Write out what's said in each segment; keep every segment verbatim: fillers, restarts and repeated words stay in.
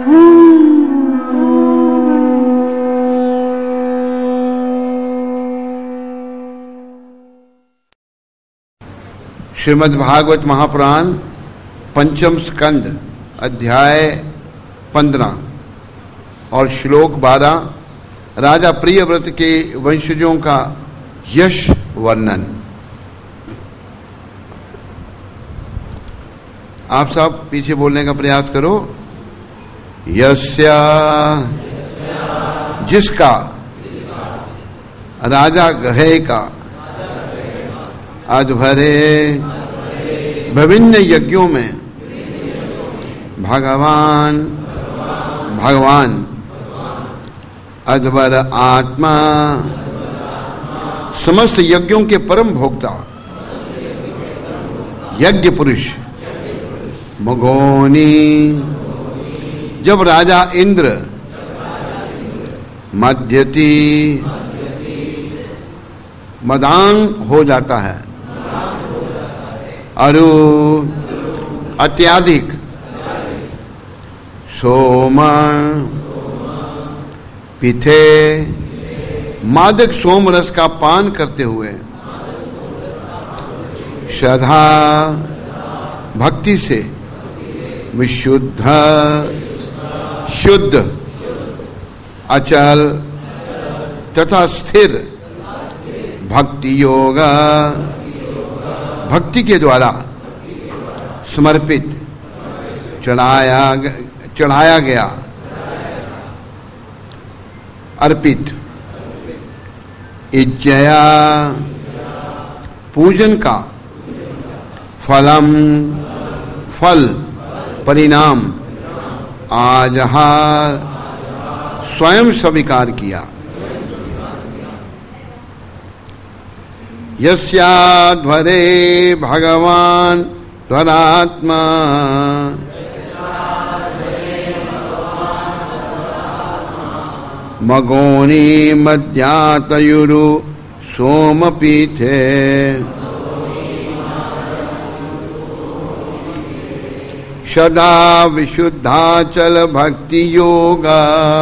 श्रीमद् भागवत महापुराण पंचम स्कंद अध्याय पंद्रह और श्लोक बारह, राजा प्रियव्रत के वंशजों का यश वर्णन। आप सब पीछे बोलने का प्रयास करो। यस्या, जिसका, राजा गहे का, अध्वरे, विभिन्न यज्ञों में भगवान भगवान अध्वर आत्मा, समस्त यज्ञों के परम भोक्ता, यज्ञ पुरुष, मगोनी, जब राजा इंद्र मध्यति मदांग हो जाता है, अरु अत्याधिक, सोम पिथे, मादक सोम रस का पान करते हुए, श्रद्धा भक्ति से, विशुद्ध शुद्ध, अचल तथा स्थिर, भक्ति योगा, भक्ति के द्वारा समर्पित, चढ़ाया चढ़ाया गया, अर्पित, इज्जया, पूजन का, फलम, फल, परिणाम, आजहार, स्वयं स्वीकार किया। यस्याध्वरे भगवान ध्वरात्मा, मगोनी मध्यातयुरु सोमपीठे, सदा विशुद्धाचल भक्ति योगा,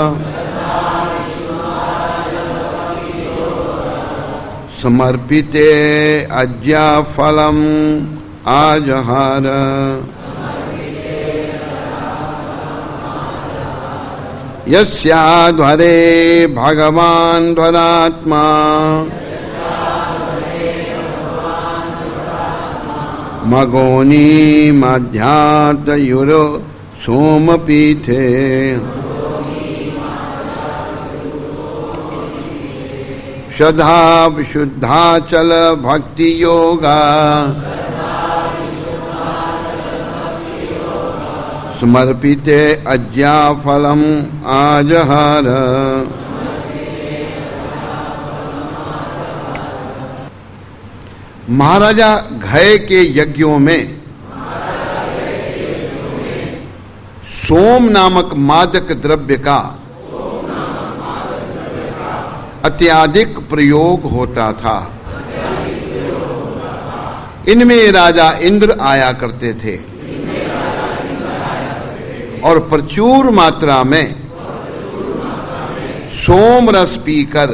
समर्पिते अज्ञा फलम आजहार। यस्याध्वरे भगवान ध्वरात्मा, मगोनी मध्यातयुरो सोमपीठे, श्रद्धा विशुद्धाचल भक्ति योगा, समर्पिते अज्ञा फलम आजहार। महाराजा घय के यज्ञों में सोम नामक मादक द्रव्य का अत्याधिक प्रयोग होता था। इनमें राजा इंद्र आया करते थे और प्रचुर मात्रा में सोम रस पीकर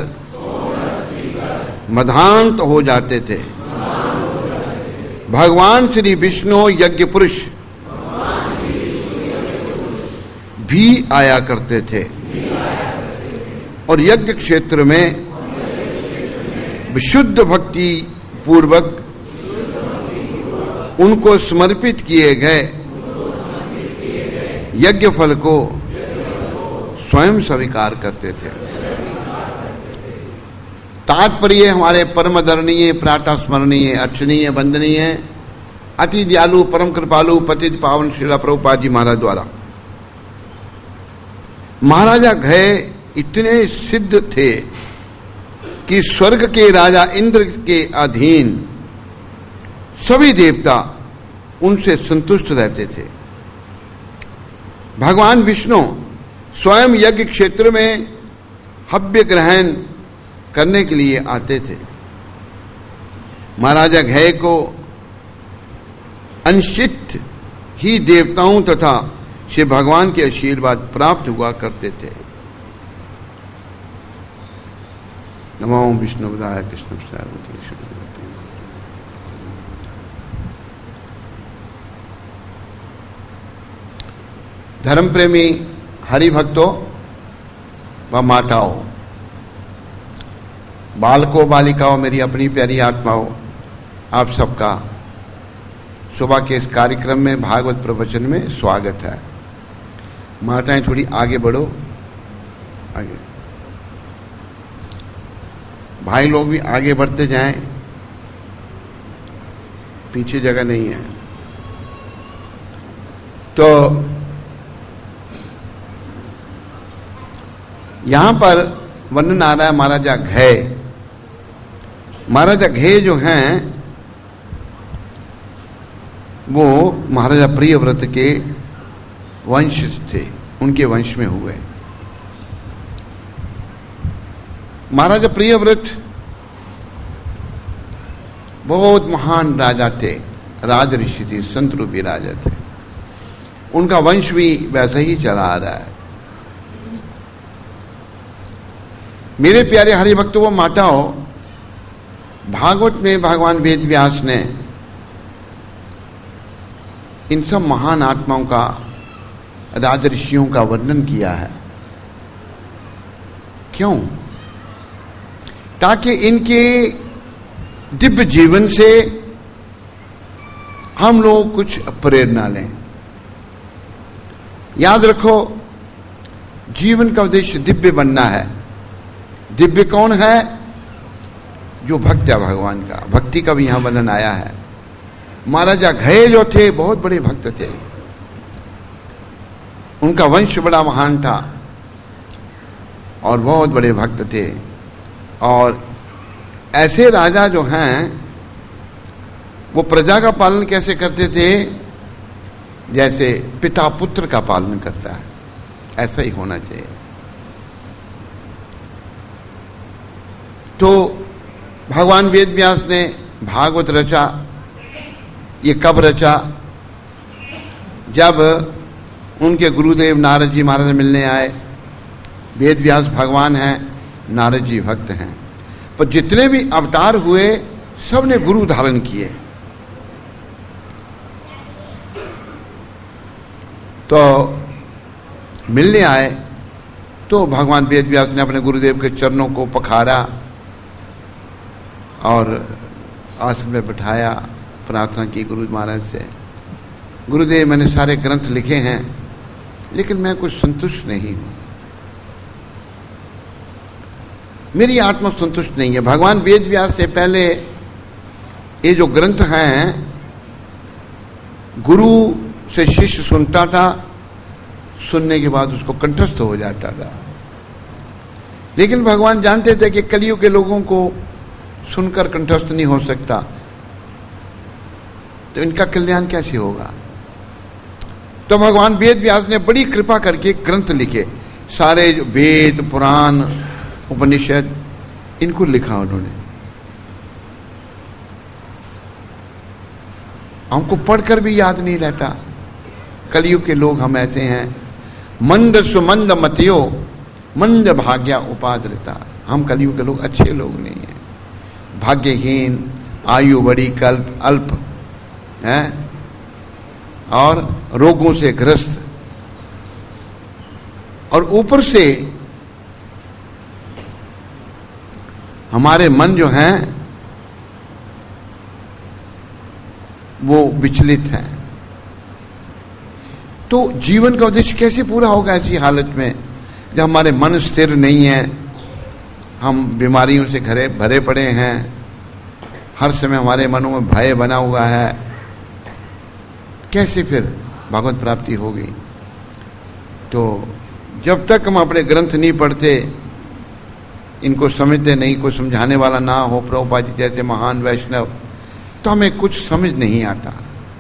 मधांत हो जाते थे। भगवान श्री विष्णु यज्ञ पुरुष भी आया करते थे और यज्ञ क्षेत्र में विशुद्ध भक्ति पूर्वक उनको समर्पित किए गए यज्ञ फल को स्वयं स्वीकार करते थे। तात्पर्य हमारे परमदरणीय, प्रातः स्मरणीय, अर्चनीय, वंदनीय, अति दयालु, परम कृपालु, पतित पावन श्रील प्रभुपाद जी महाराज द्वारा महाराजा घय इतने सिद्ध थे कि स्वर्ग के राजा इंद्र के अधीन सभी देवता उनसे संतुष्ट रहते थे। भगवान विष्णु स्वयं यज्ञ क्षेत्र में हव्य ग्रहण करने के लिए आते थे। महाराजा घय को अंशित ही देवताओं तथा से भगवान के आशीर्वाद प्राप्त हुआ करते थे। नमो विष्णुपदाय कृष्ण। धर्म प्रेमी हरि भक्तों व माताओं, बालकों बालिकाओं, मेरी अपनी प्यारी आत्माओं, आप सबका सुबह के इस कार्यक्रम में भागवत प्रवचन में स्वागत है। माताएं थोड़ी आगे बढ़ो, आगे। भाई लोग भी आगे बढ़ते जाएं, पीछे जगह नहीं है। तो यहां पर वर्णन आ रहा है महाराजा घय। महाराजा घय जो हैं वो महाराजा प्रियव्रत के वंश थे, उनके वंश में हुए। महाराजा प्रियव्रत बहुत महान राजा थे, राज ऋषि थे, संत रूपी राजा थे। उनका वंश भी वैसा ही चला आ रहा है। मेरे प्यारे हरि भक्तों व माताओं, भागवत में भगवान वेद व्यास ने इन सब महान आत्माओं का, राज ऋषियों का वर्णन किया है। क्यों? ताकि इनके दिव्य जीवन से हम लोग कुछ प्रेरणा लें। याद रखो, जीवन का उद्देश्य दिव्य बनना है। दिव्य कौन है? जो भक्त है भगवान का। भक्ति का भी यहां वर्णन आया है। महाराजा घय जो थे बहुत बड़े भक्त थे, उनका वंश बड़ा महान था और बहुत बड़े भक्त थे। और ऐसे राजा जो हैं वो प्रजा का पालन कैसे करते थे? जैसे पिता पुत्र का पालन करता है, ऐसा ही होना चाहिए। तो भगवान वेद व्यास ने भागवत रचा। ये कब रचा? जब उनके गुरुदेव नारद जी महाराज मिलने आए। वेद व्यास भगवान हैं, नारद जी भक्त हैं, पर जितने भी अवतार हुए सब ने गुरु धारण किए। तो मिलने आए तो भगवान वेद व्यास ने अपने गुरुदेव के चरणों को पखारा और आसन में बिठाया, प्रार्थना की गुरु महाराज से। गुरुदेव, मैंने सारे ग्रंथ लिखे हैं लेकिन मैं कुछ संतुष्ट नहीं हूं, मेरी आत्मा संतुष्ट नहीं है। भगवान वेद व्यास से पहले ये जो ग्रंथ हैं, गुरु से शिष्य सुनता था, सुनने के बाद उसको कंठस्थ हो जाता था। लेकिन भगवान जानते थे कि कलियुग के लोगों को सुनकर कंठस्थ नहीं हो सकता, तो इनका कल्याण कैसे होगा? तो भगवान वेद व्यास ने बड़ी कृपा करके ग्रंथ लिखे। सारे वेद, पुराण, उपनिषद, इनको लिखा उन्होंने। हमको पढ़कर भी याद नहीं रहता। कलयुग के लोग हम ऐसे हैं। मंद सुमंद मतियो मंद भाग्या उपाद्रता। हम कलयुग के लोग अच्छे लोग नहीं हैं, भाग्यहीन, आयु बड़ी कल्प अल्प है और रोगों से ग्रस्त, और ऊपर से हमारे मन जो हैं वो विचलित हैं। तो जीवन का उद्देश्य कैसे पूरा होगा ऐसी हालत में जब हमारे मन स्थिर नहीं है, हम बीमारियों से घरे भरे पड़े हैं, हर समय हमारे मनों में भय बना हुआ है, कैसे फिर भगवत प्राप्ति होगी? तो जब तक हम अपने ग्रंथ नहीं पढ़ते, इनको समझते नहीं, कोई समझाने वाला ना हो, प्रभुपाद जी जैसे महान वैष्णव, तो हमें कुछ समझ नहीं आता।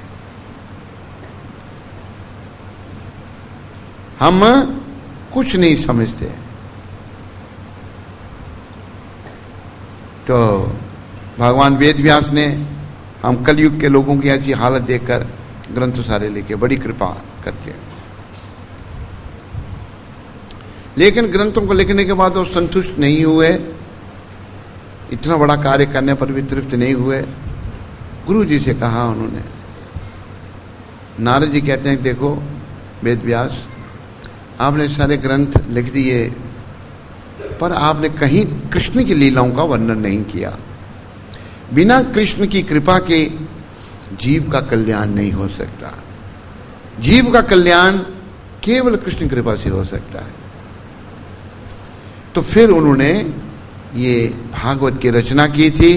हम कुछ नहीं समझते। तो भगवान वेद व्यास ने हम कलयुग के लोगों की ऐसी हालत देखकर ग्रंथ सारे लिखे, बड़ी कृपा करके। लेकिन ग्रंथों को लिखने के बाद वो संतुष्ट नहीं हुए, इतना बड़ा कार्य करने पर भी तृप्त नहीं हुए। गुरु जी से कहा उन्होंने, नारद जी कहते हैं देखो वेद व्यास, आपने सारे ग्रंथ लिख दिए पर आपने कहीं कृष्ण की लीलाओं का वर्णन नहीं किया। बिना कृष्ण की कृपा के जीव का कल्याण नहीं हो सकता। जीव का कल्याण केवल कृष्ण कृपा से हो सकता है। तो फिर उन्होंने ये भागवत की रचना की थी।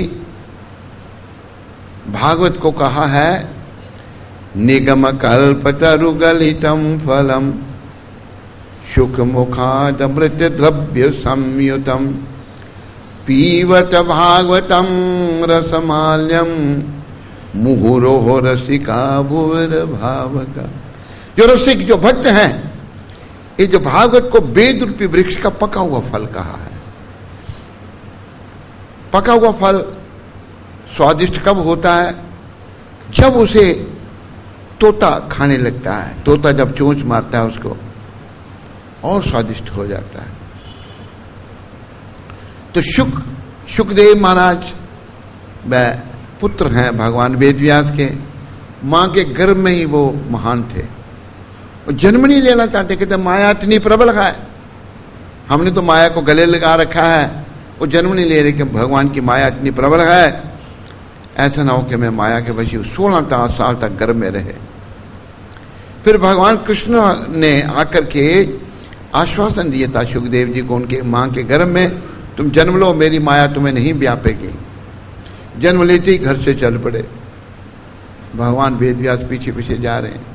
भागवत को कहा है निगम कल्पतरुगलितम फलम शुक मुखादमृत द्रव्य संयुतम पीवत भागवतम रसमाल्यम मुहुरोह रसिका भुवर भावका। जो रसिक, जो भक्त हैं, ये जो भागवत को वेद रूपी वृक्ष का पका हुआ फल कहा है। पका हुआ फल स्वादिष्ट कब होता है? जब उसे तोता खाने लगता है। तोता जब चोंच मारता है उसको, और स्वादिष्ट हो जाता है। तो शुक शुकदेव महाराज वह पुत्र हैं भगवान वेदव्यास के, मां के गर्भ में ही वो महान थे। वो जन्म नहीं लेना चाहते, कहते माया इतनी प्रबल है, हमने तो माया को गले लगा रखा है, वो जन्म नहीं ले रहे कि भगवान की माया इतनी प्रबल है, ऐसा ना हो कि मैं माया के वशी। सोलह साल तक गर्भ में रहे। फिर भगवान कृष्ण ने आकर के आश्वासन दिया था सुखदेव जी को, उनके मां के गर्भ में, तुम जन्म लो, मेरी माया तुम्हें नहीं व्यापेगी। जन्म लेते ही घर से चल पड़े। भगवान वेदव्यास पीछे पीछे जा रहे हैं।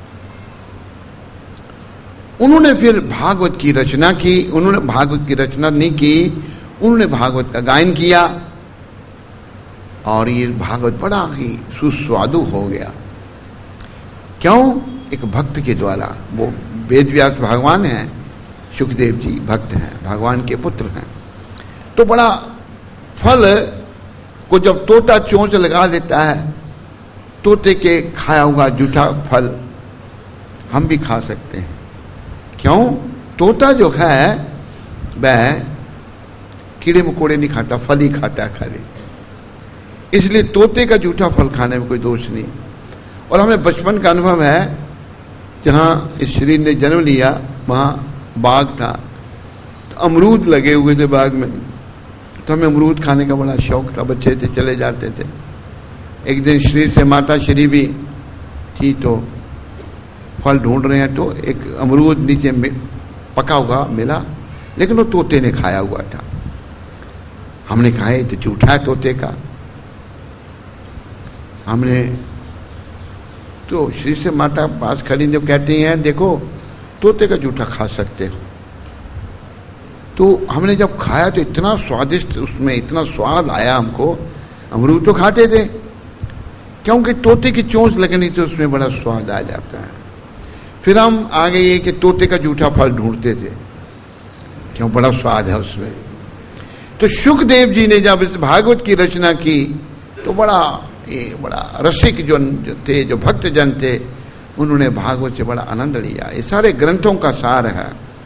उन्होंने फिर भागवत की रचना की। उन्होंने भागवत की रचना नहीं की, उन्होंने भागवत का गायन किया, और ये भागवत बड़ा ही सुस्वादु हो गया। क्यों? एक भक्त के द्वारा। वो वेदव्यास भगवान हैं, सुखदेव जी भक्त हैं, भगवान के पुत्र हैं। तो बड़ा फल को जब तोता चोंच लगा देता है, तोते के खाया हुआ जूठा फल हम भी खा सकते हैं। क्यों? तोता जो है वह कीड़े मकोड़े नहीं खाता, फल ही खाता है खाली। इसलिए तोते का जूठा फल खाने में कोई दोष नहीं। और हमें बचपन का अनुभव है, जहाँ इस शरीर ने जन्म लिया वहाँ बाग था, तो अमरूद लगे हुए थे बाग में, तो हमें अमरूद खाने का बड़ा शौक था। बच्चे थे, चले जाते थे। एक दिन शरीर से माता श्री भी थी, तो फल ढूंढ रहे हैं, तो एक अमरूद नीचे पका हुआ मिला, लेकिन वो तोते ने खाया हुआ था। हमने कहा ये तो जूठा है तोते का। हमने तो श्री से माता पास खड़ी जब कहती हैं देखो तोते का जूठा खा सकते हो, तो हमने जब खाया तो इतना स्वादिष्ट, उसमें इतना स्वाद आया हमको। अमरूद तो खाते थे, क्योंकि तोते की चोंच लगनी थी, उसमें बड़ा स्वाद आ जाता है। फिर हम आ गए ये कि तोते का जूठा फल ढूंढते थे, क्यों? बड़ा स्वाद है उसमें। तो सुखदेव जी ने जब इस भागवत की रचना की, तो बड़ा ये बड़ा रसिक जो थे, जो भक्त जन थे, उन्होंने भागवत से बड़ा आनंद लिया। ये सारे ग्रंथों का सार है।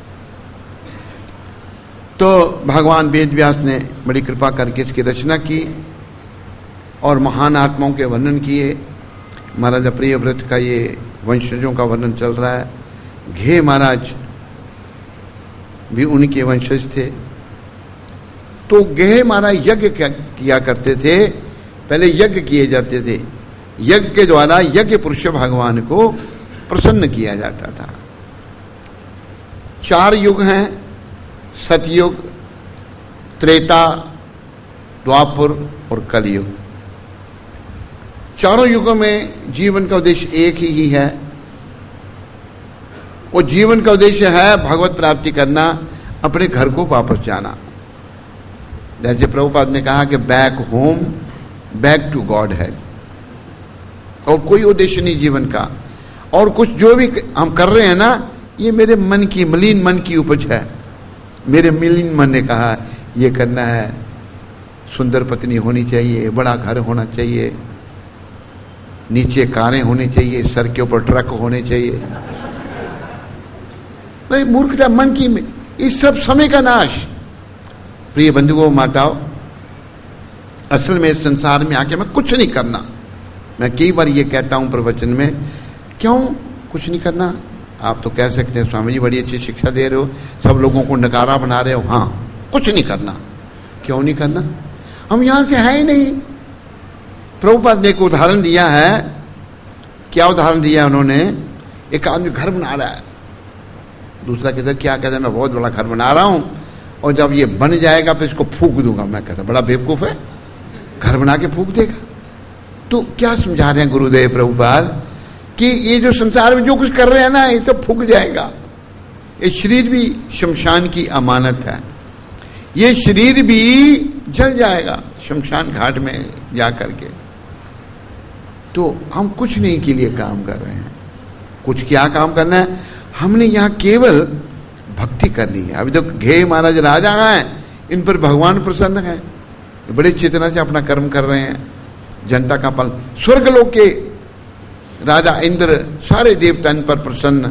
तो भगवान वेदव्यास ने बड़ी कृपा करके इसकी रचना की और महान आत्माओं के वर्णन किए। महाराजा प्रियव्रत का ये वंशजों का वर्णन चल रहा है। घे महाराज भी उनके वंशज थे। तो गेह महाराज यज्ञ किया करते थे। पहले यज्ञ किए जाते थे, यज्ञ के द्वारा यज्ञ पुरुष भगवान को प्रसन्न किया जाता था। चार युग हैं, सतयुग, त्रेता, द्वापर और कलयुग। चारों युगों में जीवन का उद्देश्य एक ही है। वो जीवन का उद्देश्य है भगवत प्राप्ति करना, अपने घर को वापस जाना। जैसे प्रभुपाद ने कहा कि back home, back to God है। और कोई उद्देश्य नहीं जीवन का। और कुछ जो भी हम कर रहे हैं ना, ये मेरे मन की, मलिन मन की उपज है। मेरे मलिन मन ने कहा ये करना है, सुंदर पत्नी होनी चाहिए, बड़ा घर होना चाहिए, नीचे कारें होनी चाहिए, सर के ऊपर ट्रक होने चाहिए। भाई मूर्खता, मन की इस सब समय का नाश। प्रिय बंधुओं माताओं, असल में इस संसार में आके मैं कुछ नहीं करना। मैं कई बार ये कहता हूं प्रवचन में, क्यों कुछ नहीं करना? आप तो कह सकते हैं स्वामी जी बड़ी अच्छी शिक्षा दे रहे हो, सब लोगों को नकारा बना रहे हो। हाँ, कुछ नहीं करना। क्यों नहीं करना? हम यहां से है ही नहीं। प्रभुपाद ने एक उदाहरण दिया है। क्या उदाहरण दिया उन्होंने? एक आदमी घर बना रहा है, दूसरा कहता है क्या कहता है, मैं बहुत बड़ा घर बना रहा हूं और जब ये बन जाएगा तो इसको फूंक दूंगा। मैं कहता बड़ा बेवकूफ है, घर बना के फूंक देगा। तो क्या समझा रहे हैं गुरुदेव प्रभुपाद कि ये जो संसार में जो कुछ कर रहे हैं ना, ये सब फूंक जाएगा। ये शरीर भी शमशान की अमानत है, ये शरीर भी जल जाएगा शमशान घाट में जा करके। तो हम कुछ नहीं के लिए काम कर रहे हैं। कुछ क्या काम करना है? हमने यहाँ केवल भक्ति करनी है। अभी तो घे महाराज राजा हैं, इन पर भगवान प्रसन्न है, बड़े चेतना से अपना कर्म कर रहे हैं, जनता का पालन। स्वर्गलोक के राजा इंद्र, सारे देवता इन पर प्रसन्न।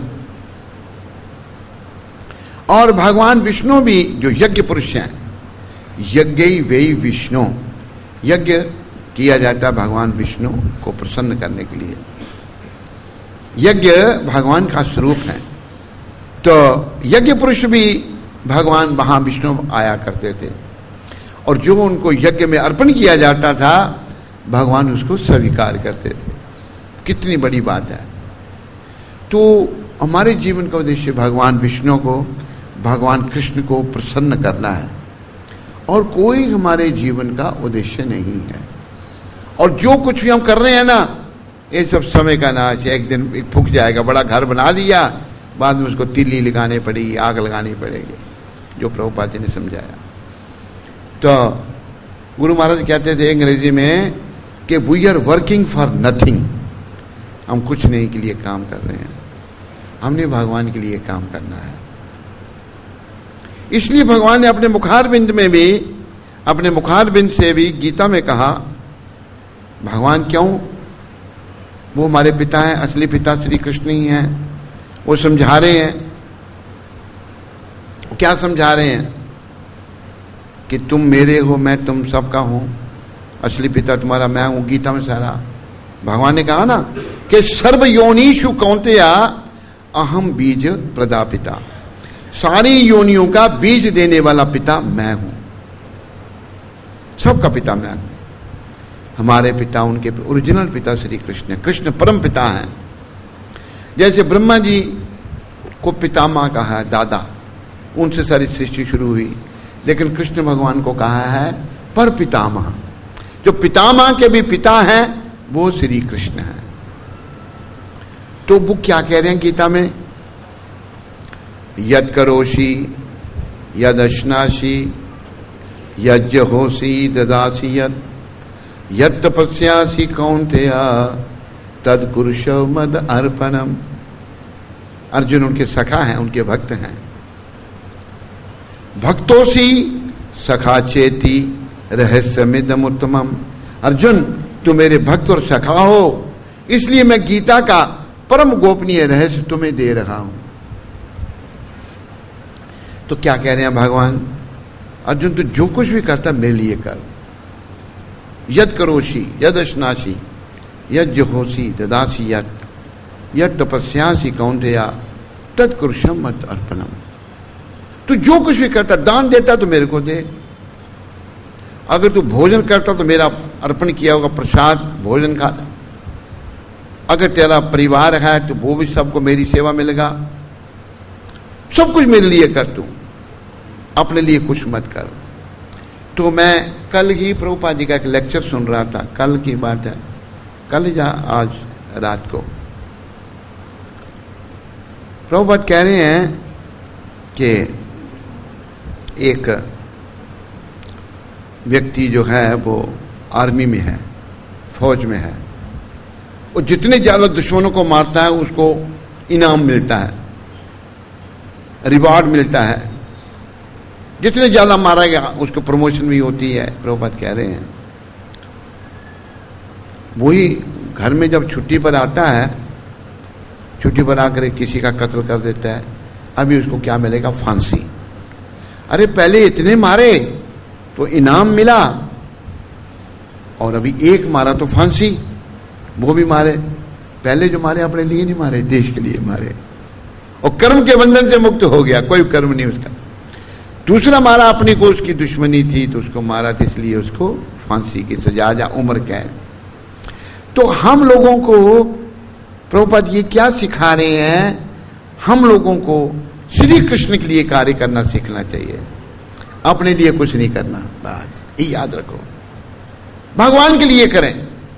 और भगवान विष्णु भी जो यज्ञ पुरुष हैं, यज्ञ वे विष्णु, यज्ञ किया जाता है भगवान विष्णु को प्रसन्न करने के लिए। यज्ञ भगवान का स्वरूप है। तो यज्ञ पुरुष भी भगवान वहां विष्णु आया करते थे और जो उनको यज्ञ में अर्पण किया जाता था भगवान उसको स्वीकार करते थे। कितनी बड़ी बात है। तो हमारे जीवन का उद्देश्य भगवान विष्णु को, भगवान कृष्ण को प्रसन्न करना है और कोई हमारे जीवन का उद्देश्य नहीं है। और जो कुछ भी हम कर रहे हैं ना, ये सब समय का नाश। एक दिन फूक जाएगा। बड़ा घर बना दिया, बाद में उसको तिल्ली लगानी पड़ेगी, आग लगानी पड़ेगी, जो प्रभुपाद जी ने समझाया। तो गुरु महाराज कहते थे अंग्रेजी में कि we are working for nothing. हम कुछ नहीं के लिए काम कर रहे हैं, हमने भगवान के लिए काम करना है। इसलिए भगवान ने अपने मुखारबिंद में भी, अपने मुखारबिंद से भी गीता में कहा, भगवान क्यों? वो हमारे पिता हैं, असली पिता श्री कृष्ण ही हैं। वो समझा रहे हैं। क्या समझा रहे हैं? कि तुम मेरे हो, मैं तुम सबका हूं, असली पिता तुम्हारा मैं हूं। गीता में सारा भगवान ने कहा ना कि सर्व योनिषु कौन्तेया अहम बीज प्रदापिता। सारी योनियों का बीज देने वाला पिता मैं हूं, सबका पिता मैं हूं। हमारे पिता, उनके ओरिजिनल पिता श्री कृष्ण, कृष्ण परम पिता हैं। जैसे ब्रह्मा जी को पितामह कहा है, दादा, उनसे सारी सृष्टि शुरू हुई, लेकिन कृष्ण भगवान को कहा है पर पितामह। जो पितामह के भी पिता हैं वो श्री कृष्ण हैं। तो वो क्या कह रहे हैं गीता में? यद करोषि यद अश्नासि यज्ञ होसी ददासी यद यद तपस्यासि कौन्तेया तद कुरुषो मद अर्पणम। अर्जुन उनके सखा हैं, उनके भक्त हैं। भक्तोसी सखा चेती रहस्यमिदम उत्तमम। अर्जुन तू मेरे भक्त और सखा हो, इसलिए मैं गीता का परम गोपनीय रहस्य तुम्हें दे रहा हूं। तो क्या कह रहे हैं भगवान? अर्जुन तू जो कुछ भी करता मेरे लिए कर। यद करोषि यद अश्नासि यद होसी ददासी यद यद तपस्यासि कौन्तेया तद कुरुषम मत अर्पणम। तू जो कुछ भी करता, दान देता तो मेरे को दे। अगर तू भोजन करता तो मेरा अर्पण किया होगा प्रसाद भोजन खा। अगर तेरा परिवार है तो वो भी सबको मेरी सेवा मिलेगा। सब कुछ मेरे लिए कर, तू अपने लिए कुछ मत कर। तो मैं कल ही प्रभुपाद जी का एक लेक्चर सुन रहा था, कल की बात है, कल या आज रात को। प्रभुपाद कह रहे हैं कि एक व्यक्ति जो है वो आर्मी में है, फौज में है, और जितने ज्यादा दुश्मनों को मारता है उसको इनाम मिलता है, रिवार्ड मिलता है। जितने ज्यादा मारा गया उसको प्रमोशन भी होती है। प्रभुपाद कह रहे हैं वही घर में जब छुट्टी पर आता है, छुट्टी पर आकर किसी का कत्ल कर देता है, अभी उसको क्या मिलेगा? फांसी। अरे पहले इतने मारे तो इनाम मिला, और अभी एक मारा तो फांसी, वो भी मारे। पहले जो मारे अपने लिए नहीं मारे, देश के लिए मारे, और कर्म के बंधन से मुक्त हो गया, कोई कर्म नहीं उसका। दूसरा मारा अपने को, उसकी दुश्मनी थी तो उसको मारा, तो इसलिए उसको फांसी की सजा या उम्र कैद। तो हम लोगों को प्रभुपाद ये क्या सिखा रहे हैं, हम लोगों को श्री कृष्ण के लिए कार्य करना सीखना चाहिए, अपने लिए कुछ नहीं करना, बस ये याद रखो, भगवान के लिए करें।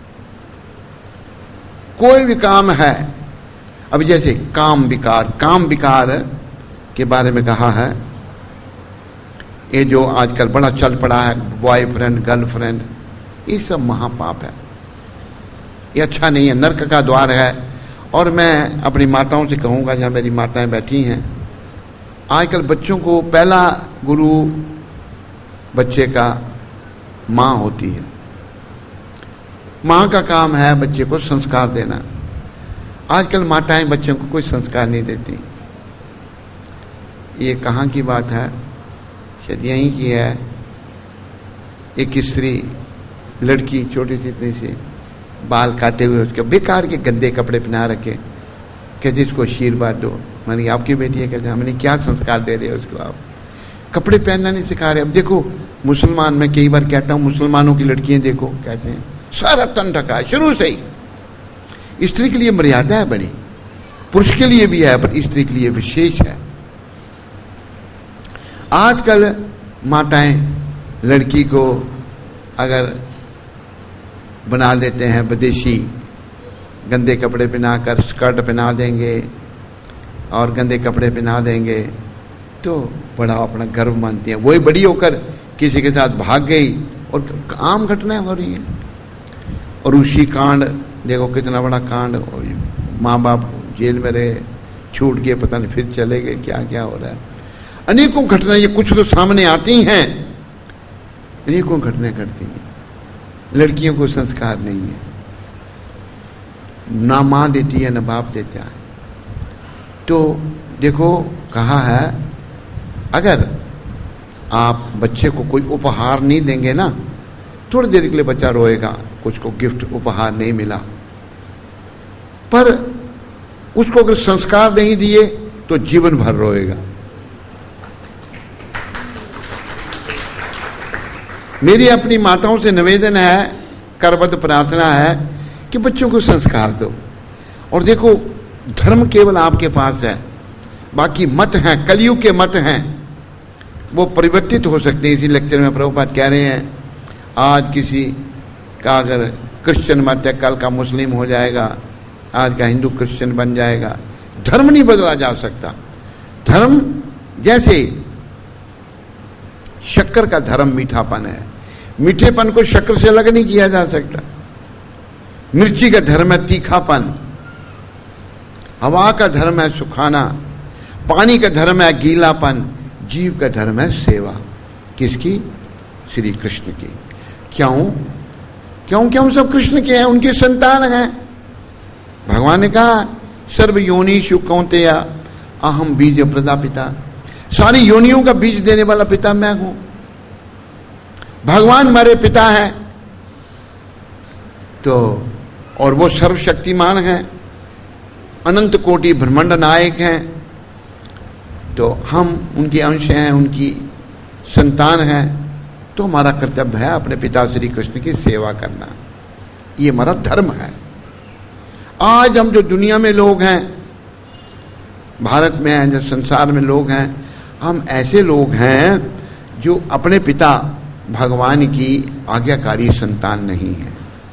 कोई भी काम है, अब जैसे काम विकार, काम विकार के बारे में कहा है, ये जो आजकल बड़ा चल पड़ा है, बॉयफ्रेंड गर्लफ्रेंड, ये सब महापाप है, ये अच्छा नहीं है, नरक का द्वार है। और मैं अपनी माताओं से कहूँगा, जहाँ मेरी माताएं बैठी हैं, आजकल बच्चों को पहला गुरु बच्चे का माँ होती है। माँ का काम है बच्चे को संस्कार देना। आजकल माताएं बच्चों को कोई संस्कार नहीं देती। ये कहाँ की बात है, शायद यहीं की है। एक स्त्री, लड़की छोटी सी इतनी सी, बाल काटे हुए, उसके बेकार के गंदे कपड़े पहना रखे, कहते इसको आशीर्वाद दो। मैंने आपकी बेटी है, कहते हमने क्या संस्कार दे रहे हो उसको, आप कपड़े पहनना नहीं सिखा रहे। अब देखो मुसलमान, मैं कई बार कहता हूँ मुसलमानों की लड़कियां देखो कैसे हैं, सारा तन ढका है शुरू से ही। स्त्री के लिए मर्यादा है बड़ी, पुरुष के लिए भी है, पर स्त्री के लिए विशेष है। आजकल माताएं लड़की को अगर बना देते हैं विदेशी, गंदे कपड़े पहनाकर स्कर्ट पहना देंगे और गंदे कपड़े पहना देंगे तो बड़ा अपना गर्व मानती है। वही बड़ी होकर किसी के साथ भाग गई और आम घटनाएं हो रही हैं। और उसी कांड देखो, कितना बड़ा कांड, माँ बाप जेल में रहे, छूट गए, पता नहीं फिर चले गए, क्या क्या हो रहा है। अनेकों घटनाएं ये कुछ तो सामने आती हैं, अनेकों घटनाएं घटती हैं। लड़कियों को संस्कार नहीं है, ना माँ देती है ना बाप देता है। तो देखो कहा है, अगर आप बच्चे को कोई उपहार नहीं देंगे ना, थोड़ी देर के लिए बच्चा रोएगा, कुछ को गिफ्ट उपहार नहीं मिला, पर उसको अगर संस्कार नहीं दिए तो जीवन भर रोएगा। मेरी अपनी माताओं से निवेदन है, करबद्ध प्रार्थना है कि बच्चों को संस्कार दो। और देखो धर्म केवल आपके पास है, बाकी मत हैं, कलयुग के मत हैं, वो परिवर्तित हो सकते हैं। इसी लेक्चर में प्रभुपाद कह रहे हैं, आज किसी का अगर क्रिश्चियन मत है, कल का मुस्लिम हो जाएगा, आज का हिंदू क्रिश्चियन बन जाएगा। धर्म नहीं बदला जा सकता। धर्म जैसे शक्कर का धर्म मीठापन है, मीठेपन को शक्कर से अलग नहीं किया जा सकता। मिर्ची का धर्म है तीखापन, हवा का धर्म है सुखाना, पानी का धर्म है गीलापन, जीव का धर्म है सेवा। किसकी? श्री कृष्ण की। क्यों? क्योंकि हम सब कृष्ण के हैं, उनके संतान हैं। भगवान ने कहा सर्व योनिषु कौन्तेय अहम बीज प्रदापिता, सारी योनियों का बीज देने वाला पिता मैं हूं। भगवान हमारे पिता हैं तो, और वो सर्वशक्तिमान हैं, अनंत कोटि ब्रह्मांड नायक हैं, तो हम उनके अंश हैं, उनकी संतान हैं। तो हमारा कर्तव्य है अपने पिता श्री कृष्ण की सेवा करना, ये हमारा धर्म है। आज हम जो दुनिया में लोग हैं, भारत में हैं, जो संसार में लोग हैं, हम ऐसे लोग हैं जो अपने पिता भगवान की आज्ञाकारी संतान नहीं है।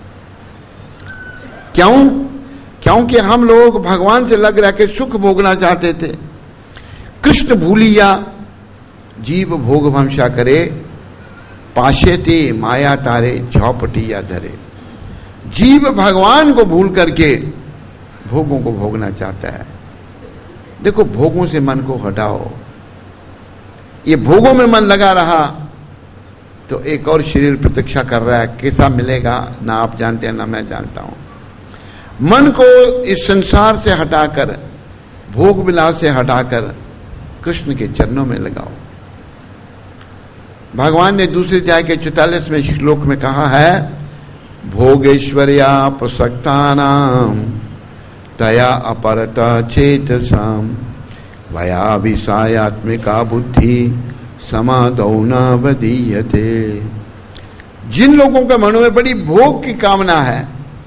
क्यों? क्योंकि हम लोग भगवान से लग रह के सुख भोगना चाहते थे। कृष्ण भूलिया जीव भोग वंशा करे, पाशेते माया तारे झौपटिया धरे। जीव भगवान को भूल करके भोगों को भोगना चाहता है। देखो भोगों से मन को हटाओ। ये भोगों में मन लगा रहा तो एक और शरीर प्रतीक्षा कर रहा है, कैसा मिलेगा ना आप जानते हैं ना मैं जानता हूं। मन को इस संसार से हटाकर, भोग विलास से हटाकर कृष्ण के चरणों में लगाओ। भगवान ने दूसरे अध्याय के चौतालीसवें श्लोक में कहा है, भोगेश्वर्या प्रसक्तानाम तया अपरता चेतसाम वया विषयात्मिका बुद्धि समाधौ न बधीयते। जिन लोगों के मनों में बड़ी भोग की कामना है,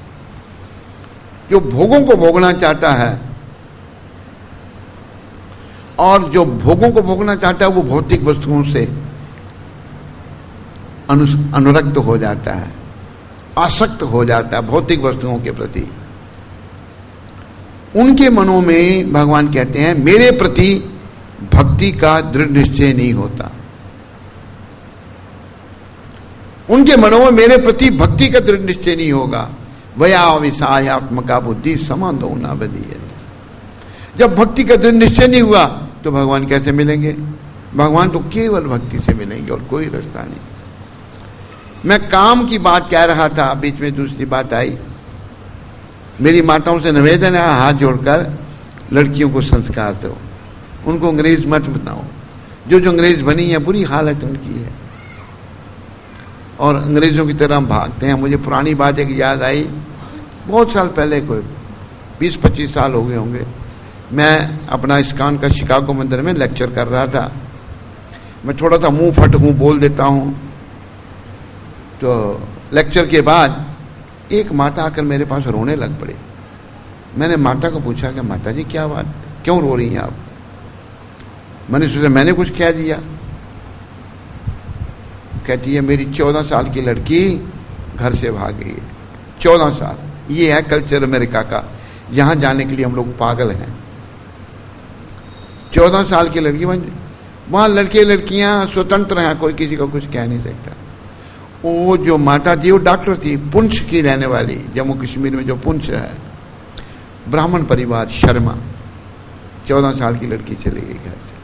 जो भोगों को भोगना चाहता है, और जो भोगों को भोगना चाहता है वो भौतिक वस्तुओं से अनु अनुरक्त हो जाता है, आसक्त हो जाता है भौतिक वस्तुओं के प्रति। उनके मनों में भगवान कहते हैं मेरे प्रति भक्ति का दृढ़ निश्चय नहीं होता। उनके मनों में मेरे प्रति भक्ति का दृढ़ निश्चय नहीं होगा। वया विषयात्मका बुद्धि समाधौ न बधीयते। जब भक्ति का दृढ़ निश्चय नहीं हुआ तो भगवान कैसे मिलेंगे? भगवान तो केवल भक्ति से मिलेंगे और कोई रास्ता नहीं। मैं काम की बात कह रहा था, बीच में दूसरी बात आई। मेरी माताओं से निवेदन है, हाथ जोड़कर लड़कियों को संस्कार दो, उनको अंग्रेज मत बनाओ। जो जो अंग्रेज बनी है बुरी हालत उनकी है और अंग्रेजों की तरह हम भागते हैं। मुझे पुरानी बात एक याद आई, बहुत साल पहले, कोई बीस पच्चीस साल हो गए होंगे, मैं अपना इस्कॉन का शिकागो मंदिर में लेक्चर कर रहा था। मैं थोड़ा सा मुंह फट हूँ, बोल देता हूँ। तो लेक्चर के बाद एक माता आकर मेरे पास रोने लग पड़ी। मैंने माता को पूछा कि माता जी क्या बात, क्यों रो रही हैं आप? मैंने सोचा मैंने कुछ कह दिया। कहती है मेरी चौदह साल की लड़की घर से भाग गई है। चौदह साल, ये है कल्चर अमेरिका का, यहाँ जाने के लिए हम लोग पागल हैं। चौदह साल की लड़की, वहाँ लड़के लड़कियाँ स्वतंत्र हैं, कोई किसी को कुछ कह नहीं सकता। वो जो माता जी वो डॉक्टर थी, पुंछ की रहने वाली, जम्मू कश्मीर में जो पुंछ है, ब्राह्मण परिवार, शर्मा। चौदह साल की लड़की चली गई घर से।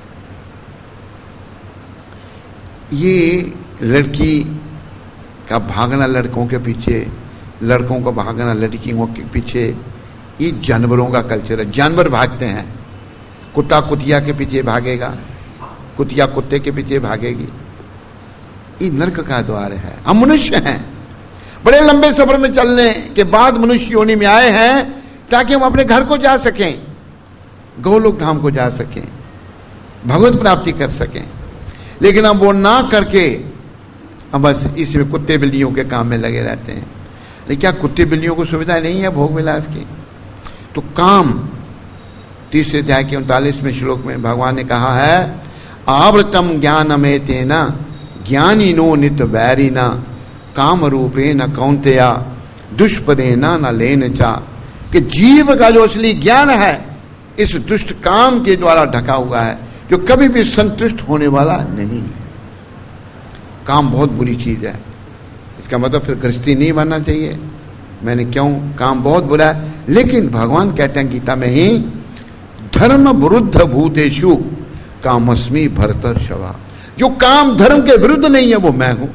ये लड़की का भागना लड़कों के पीछे, लड़कों का भागना लड़कियों के पीछे, ये जानवरों का कल्चर है। जानवर भागते हैं, कुत्ता कुतिया के पीछे भागेगा, कुतिया कुत्ते के पीछे भागेगी। ये नरक का द्वार है। हम मनुष्य हैं, बड़े लंबे सफर में चलने के बाद मनुष्य योनि में आए हैं ताकि हम अपने घर को जा सकें, गोलोक धाम को जा सकें, भगवत प्राप्ति कर सकें। लेकिन हम वो ना करके हम बस इसमें कुत्ते बिल्लियों के काम में लगे रहते हैं। लेकिन क्या कुत्ते बिल्लियों को सुविधा नहीं है भोग विलास की? तो काम, तीसरे अध्याय के उनतालीसवें श्लोक में भगवान ने कहा है, आवृतम ज्ञानमें तेना ज्ञानिनो नित वैरिना काम रूपे न कौंतया दुष्पदे न न लेन चा। कि जीव का जो असली ज्ञान है इस दुष्ट काम के द्वारा ढका हुआ है, जो कभी भी संतुष्ट होने वाला नहीं है। काम बहुत बुरी चीज है। इसका मतलब फिर गृहस्थी नहीं बनना चाहिए। मैंने क्यों, काम बहुत बुरा है। लेकिन भगवान कहते हैं गीता में ही, धर्म विरुद्ध भूतेषु कामस्मि भरतर्षभा। जो काम धर्म के विरुद्ध नहीं है वो मैं हूं।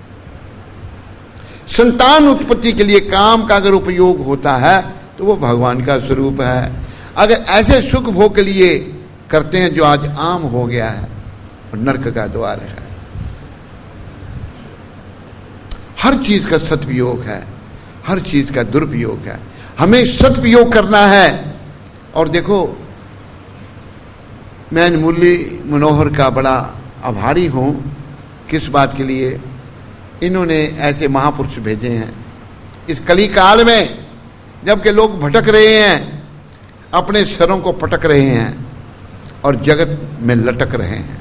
संतान उत्पत्ति के लिए काम का अगर उपयोग होता है तो वो भगवान का स्वरूप है। अगर ऐसे सुख भोग के लिए करते हैं जो आज आम हो गया है, और नरक का द्वार है। हर चीज का सदुपयोग है, हर चीज का दुरुपयोग है। हमें सदुपयोग करना है। और देखो, मैं मुरली मनोहर का बड़ा आभारी हूं। किस बात के लिए? इन्होंने ऐसे महापुरुष भेजे हैं इस कली काल में, जबकि लोग भटक रहे हैं, अपने सरों को पटक रहे हैं और जगत में लटक रहे हैं।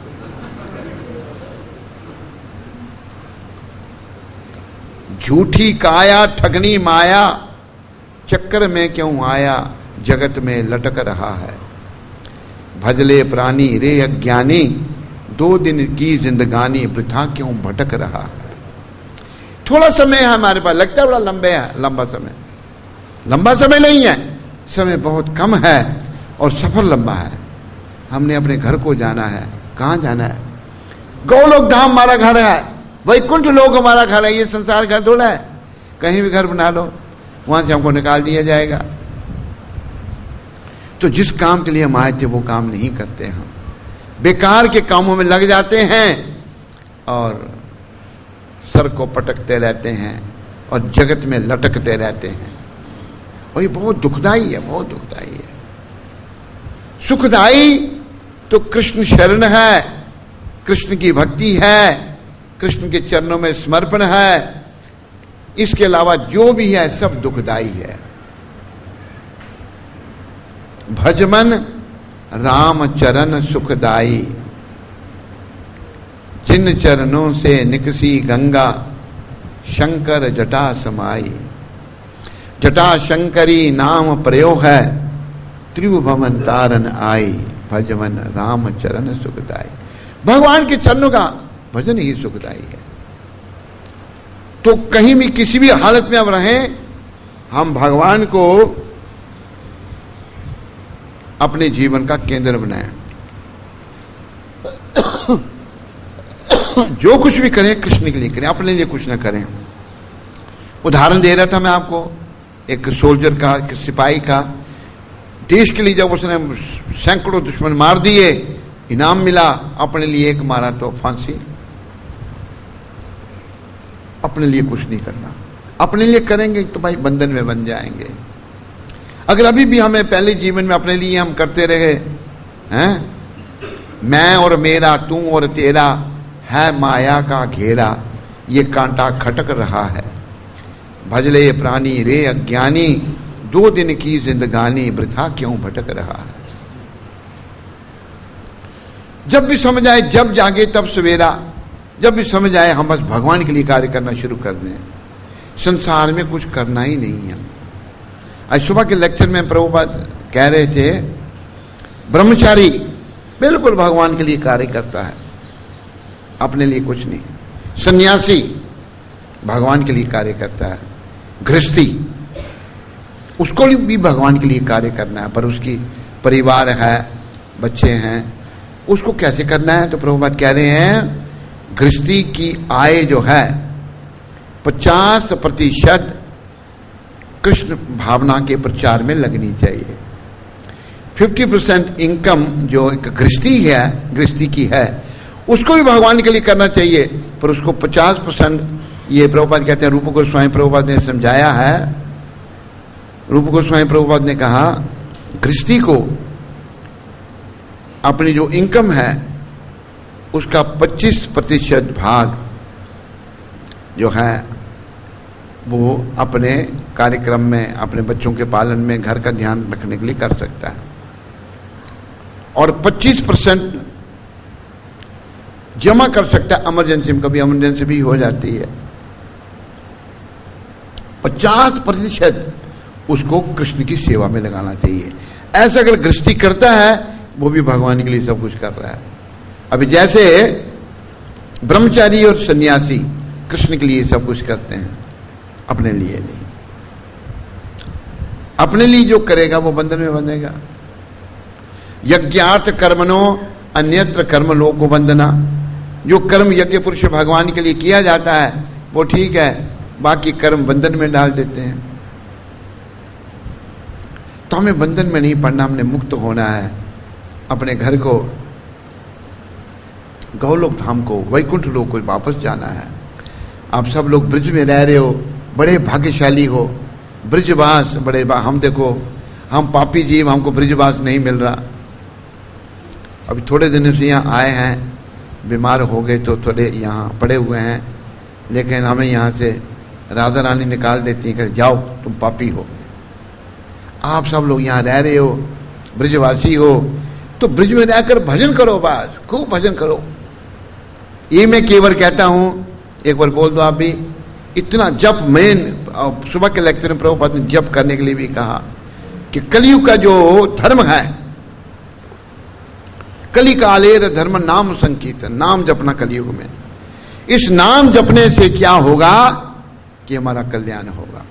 झूठी काया ठगनी माया, चक्कर में क्यों आया, जगत में लटक रहा है। भजले प्राणी रे अज्ञानी, दो दिन की जिंदगानी, वृथा क्यों भटक रहा है। थोड़ा समय है हमारे पास, लगता है बड़ा लंबे है, लंबा समय, लंबा समय नहीं है, समय बहुत कम है और सफर लंबा है। हमने अपने घर को जाना है। कहाँ जाना है? गोलोक धाम हमारा घर है, वैकुंठ लोक हमारा घर है। ये संसार घर थोड़ा है, कहीं भी घर बना लो, वहां से हमको निकाल दिया जाएगा। तो जिस काम के लिए हम आए थे वो काम नहीं करते, हम बेकार के कामों में लग जाते हैं। और सर को पटकते रहते हैं और जगत में लटकते रहते हैं। और ये बहुत दुखदाई है, बहुत दुखदाई है। सुखदाई तो कृष्ण शरण है, कृष्ण की भक्ति है, कृष्ण के चरणों में समर्पण है। इसके अलावा जो भी है सब दुखदाई है। भजमन राम चरण सुखदाई, जिन चरणों से निकसी गंगा शंकर जटा समाई। जटा शंकरी नाम प्रयोग है, त्रिभुवन तारन आई। भजमन राम चरण सुखदाई, भगवान के चरणों का भजन ही सुखदाई है। तो कहीं भी किसी भी हालत में अब रहें, हम भगवान को अपने जीवन का केंद्र बनाएं। जो कुछ भी करें कृष्ण के लिए करें, अपने लिए कुछ ना करें। उदाहरण दे रहा था मैं आपको एक सोल्जर का, एक सिपाही का। देश के लिए जब उसने सैकड़ों दुश्मन मार दिए, इनाम मिला, अपने लिए एक मारा तो फांसी। अपने लिए कुछ नहीं करना। अपने लिए करेंगे तो भाई बंधन में बन जाएंगे। अगर अभी भी हमें पहले जीवन में अपने लिए हम करते रहे हैं, मैं और मेरा, तू और तेरा, है माया का घेरा, ये कांटा खटक रहा है। भजले प्राणी रे अज्ञानी, दो दिन की जिंदगानी, वृथा क्यों भटक रहा है। जब भी समझ आए, जब जागे तब सवेरा, जब भी समझ आए हम बस भगवान के लिए कार्य करना शुरू कर दें। संसार में कुछ करना ही नहीं है। आज सुबह के लेक्चर में प्रभुपाद कह रहे थे, ब्रह्मचारी बिल्कुल भगवान के लिए कार्य करता है, अपने लिए कुछ नहीं। सन्यासी भगवान के लिए कार्य करता है। गृहस्थी, उसको भी भगवान के लिए कार्य करना है, पर उसकी परिवार है, बच्चे हैं, उसको कैसे करना है। तो प्रभुपाद कह रहे हैं, गृहस्थी की आय जो है पचास प्रतिशत कृष्ण भावना के प्रचार में लगनी चाहिए। फिफ्टी परसेंट इनकम जो एक गृहस्थी है, गृहस्थी की है, उसको भी भगवान के लिए करना चाहिए, पर उसको पचास परसेंट, ये प्रभुपाद कहते हैं, रूप गोस्वामी प्रभुपाद ने समझाया है। रूप गोस्वामी प्रभुपाद ने कहा, गृहस्थी को अपनी जो इनकम है उसका पच्चीस प्रतिशत भाग जो है वो अपने कार्यक्रम में, अपने बच्चों के पालन में, घर का ध्यान रखने के लिए कर सकता है, और पच्चीस परसेंट जमा कर सकता है इमरजेंसी में। कभी इमरजेंसी भी हो जाती है। पचास प्रतिशत उसको कृष्ण की सेवा में लगाना चाहिए। ऐसा अगर गृहस्थी करता है, वो भी भगवान के लिए सब कुछ कर रहा है। अभी जैसे ब्रह्मचारी और सन्यासी कृष्ण के लिए सब कुछ करते हैं, अपने लिए नहीं। अपने लिए जो करेगा वो बंधन में बंधेगा। यज्ञार्थ कर्मणो अन्यत्र कर्म लोको बंधना। जो कर्म यज्ञ पुरुष भगवान के लिए किया जाता है वो ठीक है, बाकी कर्म बंधन में डाल देते हैं। तो हमें बंधन में नहीं पड़ना, हमने मुक्त होना है। अपने घर को, गौलोक धाम को, वैकुंठ लोक को वापस जाना है। आप सब लोग ब्रिज में रह रहे हो, बड़े भाग्यशाली हो। ब्रिजवास बड़े, हम देखो, हम पापी जीव, हमको ब्रिजवास नहीं मिल रहा। अभी थोड़े दिनों से यहाँ आए हैं, बीमार हो गए तो थोड़े यहाँ पड़े हुए हैं, लेकिन हमें यहाँ से राधा रानी निकाल देती है, जाओ तुम पापी हो। आप सब लोग यहाँ रह रहे हो, ब्रिजवासी हो, तो ब्रिज में रहकर भजन करो, बस खूब भजन करो। ये मैं केवल कहता हूं, एक बार बोल दो आप भी, इतना जप। मेन सुबह के लेक्चर में प्रभुपाद ने जप करने के लिए भी कहा कि कलयुग का जो धर्म है, कली कालेर धर्म नाम संकीर्तन, नाम जपना कलयुग में। इस नाम जपने से क्या होगा कि हमारा कल्याण होगा।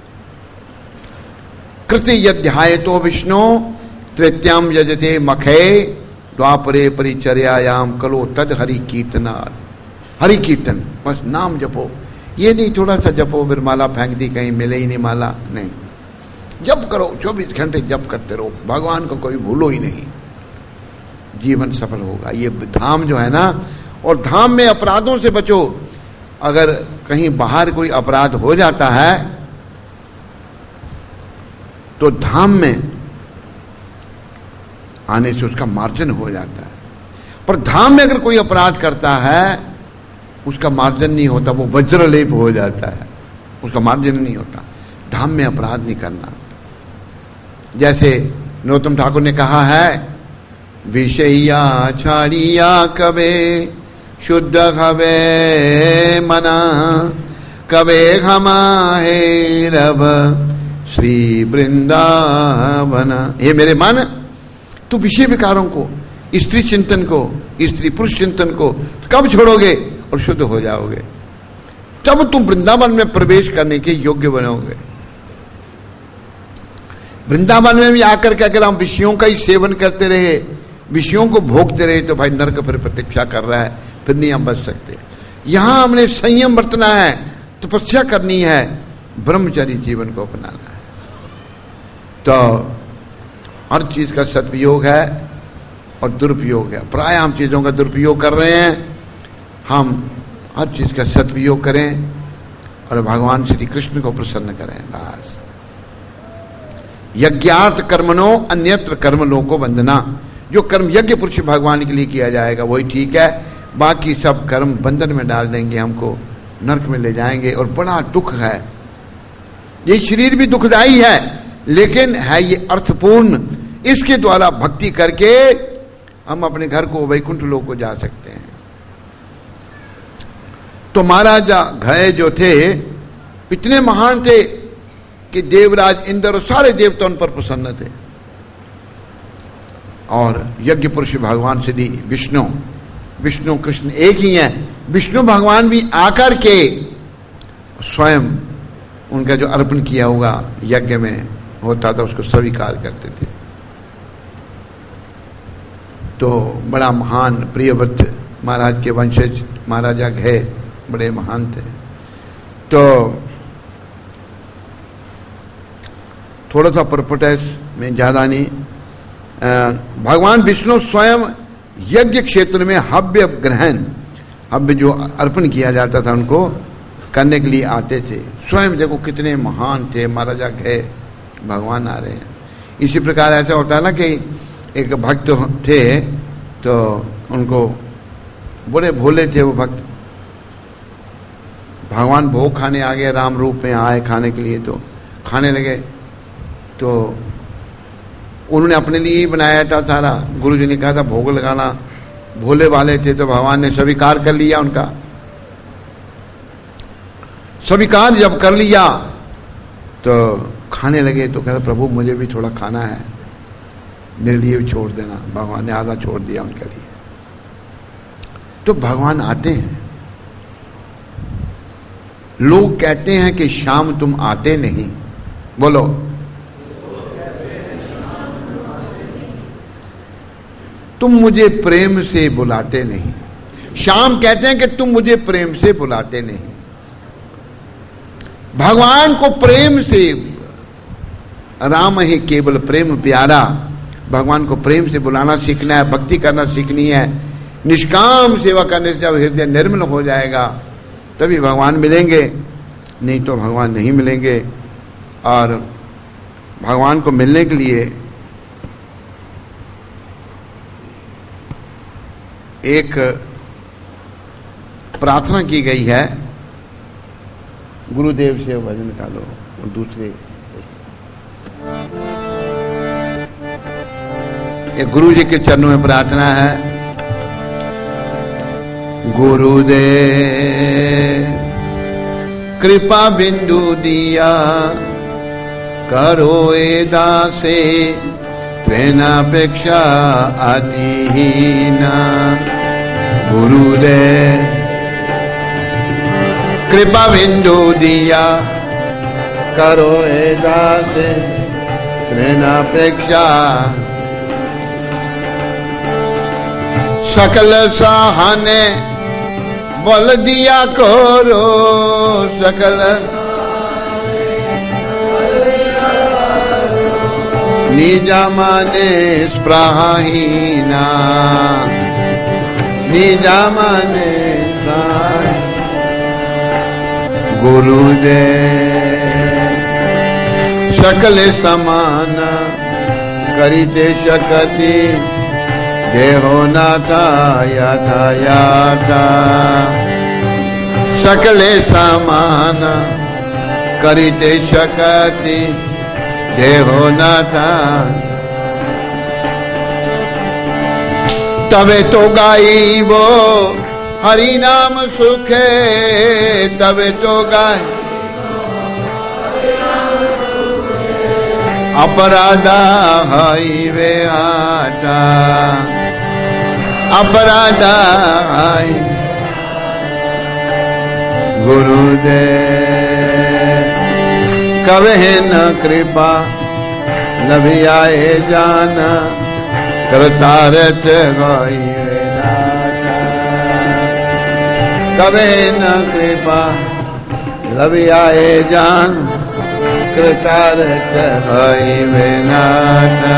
कृति यध्याय तो विष्णु तृतीयम यजते मखे द्वापरे परिचर्यायाम कलो तद हरि कीर्तना। हरि कीर्तन, बस नाम जपो। ये नहीं थोड़ा सा जपो फिर माला फेंक दी, कहीं मिले ही नहीं माला, नहीं। जप करो, चौबीस घंटे जप करते रहो, भगवान को कोई भूलो ही नहीं, जीवन सफल होगा। ये धाम जो है ना, और धाम में अपराधों से बचो। अगर कहीं बाहर कोई अपराध हो जाता है तो धाम में आने से उसका मार्जन हो जाता है, पर धाम में अगर कोई अपराध करता है उसका मार्जन नहीं होता, वो वज्रलेप हो जाता है, उसका मार्जन नहीं होता। धाम में अपराध नहीं करना। जैसे नरोत्तम ठाकुर ने कहा है, विषया छाड़िया कबे शुद्ध हवे मना, कबे हमाहे रब श्री वृंदावन। हे मेरे मन, तू विषय विकारों को, स्त्री चिंतन को, स्त्री पुरुष चिंतन को कब छोड़ोगे और शुद्ध हो जाओगे? तब तुम वृंदावन में प्रवेश करने के योग्य बनोगे। वृंदावन में भी आकर के अगर हम विषयों का ही सेवन करते रहे, विषयों को भोगते रहे, तो भाई नरक पर प्रतीक्षा कर रहा है, फिर नहीं हम बच सकते। यहां हमने संयम बरतना है, तपस्या करनी है, ब्रह्मचारी जीवन को अपनाना है। तो हर चीज का सदुपयोग है और दुरुपयोग है। प्राय हम चीजों का दुरुपयोग कर रहे हैं, हम हर चीज का सदुपयोग करें और भगवान श्री कृष्ण को प्रसन्न करें। बस यज्ञार्थ कर्मणो अन्यत्र कर्म लोको वंदना। जो कर्म यज्ञ पुरुष भगवान के लिए किया जाएगा वही ठीक है, बाकी सब कर्म बंधन में डाल देंगे, हमको नरक में ले जाएंगे और बड़ा दुख है। ये शरीर भी दुखदाई है, लेकिन है ये अर्थपूर्ण। इसके द्वारा भक्ति करके हम अपने घर को, वैकुंठ लोक को जा सकते हैं। तो महाराजा घय जो थे इतने महान थे कि देवराज इंद्र और सारे देवता उन पर प्रसन्न थे। और यज्ञ पुरुष भगवान श्री विष्णु, विष्णु कृष्ण एक ही हैं। विष्णु भगवान भी आकर के स्वयं उनका जो अर्पण किया हुआ यज्ञ में होता था उसको स्वीकार करते थे। तो बड़ा महान प्रियव्रत महाराज के वंशज महाराजा घय बड़े महान थे। तो थोड़ा सा परपटेस में ज्यादा नहीं, भगवान विष्णु स्वयं यज्ञ क्षेत्र में हव्य ग्रहण, हव्य जो अर्पण किया जाता था उनको करने के लिए आते थे। स्वयं देखो कितने महान थे महाराजा घय, भगवान आ रहे हैं। इसी प्रकार ऐसा होता है ना कि एक भक्त थे तो उनको बड़े भोले थे वो भक्त, भगवान भोग खाने आ गए, राम रूप में आए खाने के लिए, तो खाने लगे। तो उन्होंने अपने लिए ही बनाया था सारा। गुरु जी ने कहा था भोग लगाना, भोले वाले थे तो भगवान ने स्वीकार कर लिया उनका। स्वीकार जब कर लिया तो खाने लगे। तो कहता प्रभु मुझे भी थोड़ा खाना है, मेरे लिए भी छोड़ देना। भगवान ने आधा छोड़ दिया उनके लिए। तो भगवान आते हैं। लोग कहते हैं कि शाम तुम आते नहीं, बोलो तुम मुझे प्रेम से बुलाते नहीं। शाम कहते हैं कि तुम मुझे प्रेम से बुलाते नहीं। भगवान को प्रेम से, राम ही केवल प्रेम प्यारा, भगवान को प्रेम से बुलाना सीखना है, भक्ति करना सीखनी है। निष्काम सेवा करने से जब हृदय निर्मल हो जाएगा तभी भगवान मिलेंगे, नहीं तो भगवान नहीं मिलेंगे। और भगवान को मिलने के लिए एक प्रार्थना की गई है, गुरुदेव से भजन निकालो। और दूसरे एक गुरु जी के चरणों में प्रार्थना है, गुरुदेव कृपा बिंदु दिया करो ए दासे, प्रेणापेक्षा अतिहीना। गुरुदेव कृपा बिंदु दिया करो ए दासे, प्रेणापेक्षा। सकल सहाने बल दिया करो, सकल निज माने स्पृहाहीना। निजा मने गुरुदेव सकल समान करिते शकति देहो नाथा याथा याथा सकले समान करिते शकति देहो नाथा तबे तो गाइबो हरि नाम सुखे तबे तो गाय अपराधा हईवे आता अपराधा हई गुरुदेव कवे न कृपा लभियाए जाना करतारत हईवे नाथा कवे न कृपा लभियाए जान कृतारत हईवे नाथा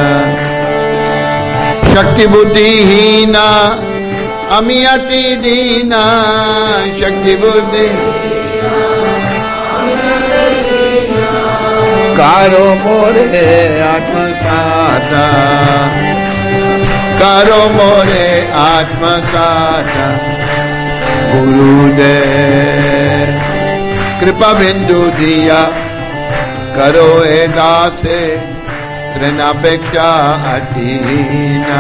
शक्ति बुद्धिहीना अमियति दीना शक्ति बुद्धि कारो मोरे आत्मसाता कारो मोरे आत्मसाता गुरुदेव कृपा बिंदु दिया करो ए दासे तृणापेक्षा अधीना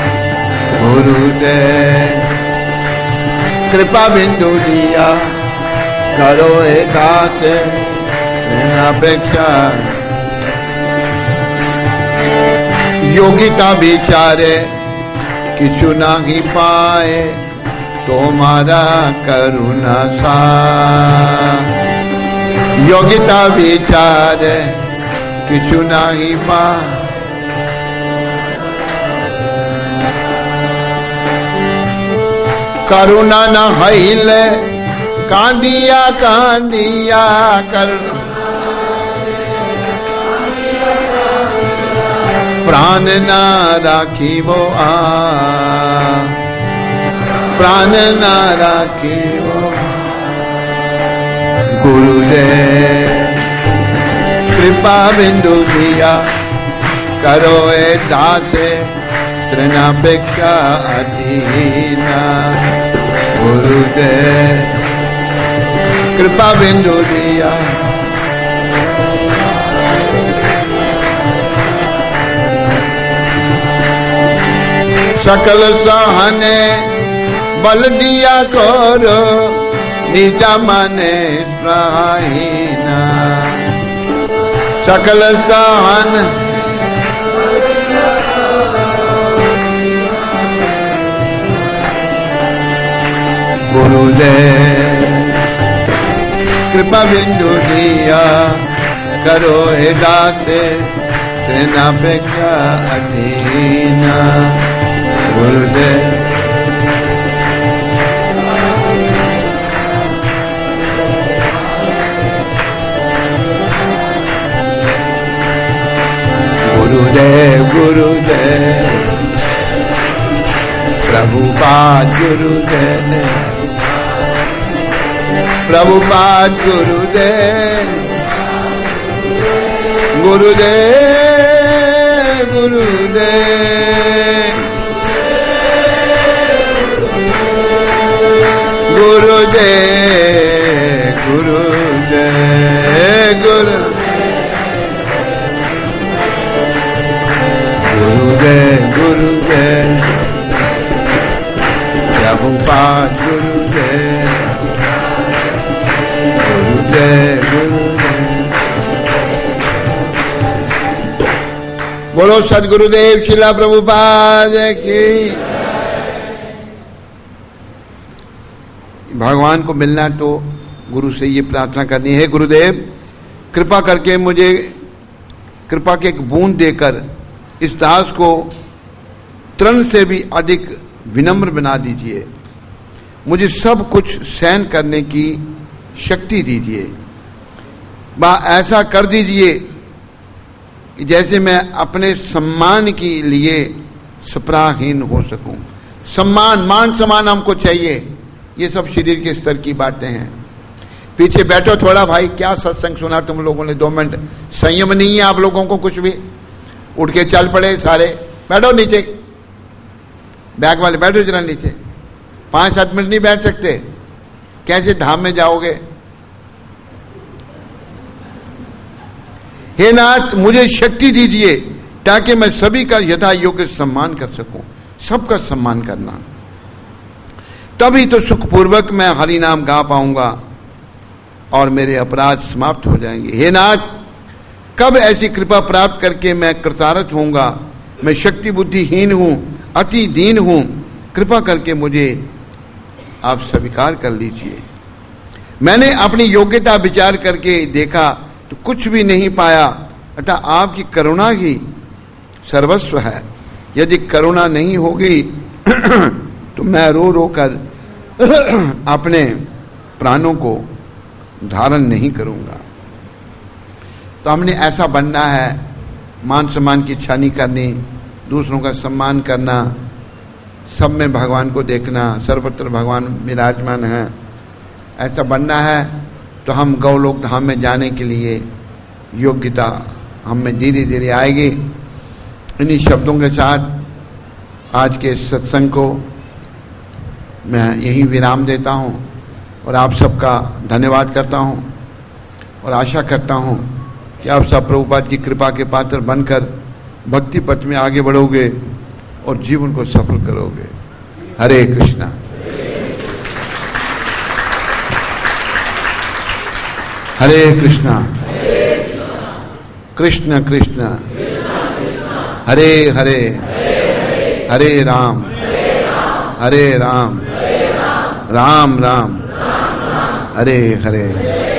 गुरुदेव कृपा बिंदु दिया करो ए दासे तृणापेक्षा योगिता विचारे किछु नहीं पाए तुम्हारा करुणा सा योगिता विचार किछु नहीं पा करुणा न हईले कांदिया कांदिया करुणा प्राण न राखी वो आ प्राण न राखी वो गुरुदेव कृपा बिंदु दिया करो ए दासे तृणापेक्षा अधीना गुरुदेव कृपा बिंदु दिया सकल सहने बल दिया करो निजा मने स्प्रहीना सकल सहन गुरुदेव कृपा बिंदु दिया करो हे दासे तृणापेक्षा अधीना गुरुदेव गुरुदेव गुरुदेव प्रभुपाद गुरुदेव प्रभुपाद गुरुदेव गुरुदेव गुरुदेव गुरुदेव गुरुदेव गुरु गुरुदेव गुरुदेव प्रभुपाद गुरुदेव गुरुदेव गुरुदेव बोलो सद्गुरुदेव शिला प्रभुपाद की। भगवान को मिलना तो गुरु से ये प्रार्थना करनी है, गुरुदेव कृपा करके मुझे कृपा के एक बूंद देकर इस दास को तृण से भी अधिक विनम्र बना दीजिए, मुझे सब कुछ सहन करने की शक्ति दीजिए। बा ऐसा कर दीजिए कि जैसे मैं अपने सम्मान के लिए सपराहीन हो सकूं, सम्मान, मान सम्मान हमको चाहिए। ये सब शरीर के स्तर की बातें हैं। पीछे बैठो थोड़ा भाई, क्या सत्संग सुना तुम लोगों ने, दो मिनट संयम नहीं है आप लोगों को कुछ भी, उठ के चल पड़े सारे। बैठो नीचे, बैग वाले बैठो जरा नीचे, पांच सात मिनट नहीं बैठ सकते, कैसे धाम में जाओगे। हे नाथ मुझे शक्ति दीजिए ताकि मैं सभी का यथा योग्य सम्मान कर सकूं, सबका सम्मान करना, तभी तो सुखपूर्वक मैं हरि नाम गा पाऊंगा और मेरे अपराध समाप्त हो जाएंगे। हे नाथ कब ऐसी कृपा प्राप्त करके मैं कृतार्थ होऊंगा। मैं शक्ति बुद्धिहीन हूं, अति दीन हूं, कृपा करके मुझे आप स्वीकार कर लीजिए। मैंने अपनी योग्यता विचार करके देखा तो कुछ भी नहीं पाया, अतः आपकी करुणा ही सर्वस्व है। यदि करुणा नहीं होगी तो मैं रो रो कर अपने प्राणों को धारण नहीं करूंगा। तो हमने ऐसा बनना है, मान सम्मान की इच्छा नहीं करनी, दूसरों का सम्मान करना, सब में भगवान को देखना, सर्वत्र भगवान विराजमान है, ऐसा बनना है। तो हम गौलोक धाम में जाने के लिए योग्यता हम में धीरे धीरे आएगी। इन्हीं शब्दों के साथ आज के सत्संग को मैं यही विराम देता हूँ और आप सबका धन्यवाद करता हूँ और आशा करता हूँ कि आप सब प्रभुपाद की कृपा के पात्र बनकर भक्ति पथ में आगे बढ़ोगे और जीवन को सफल करोगे। हरे कृष्णा। हरे कृष्णा कृष्ण कृष्ण हरे हरे हरे राम हरे राम राम राम हरे हरे।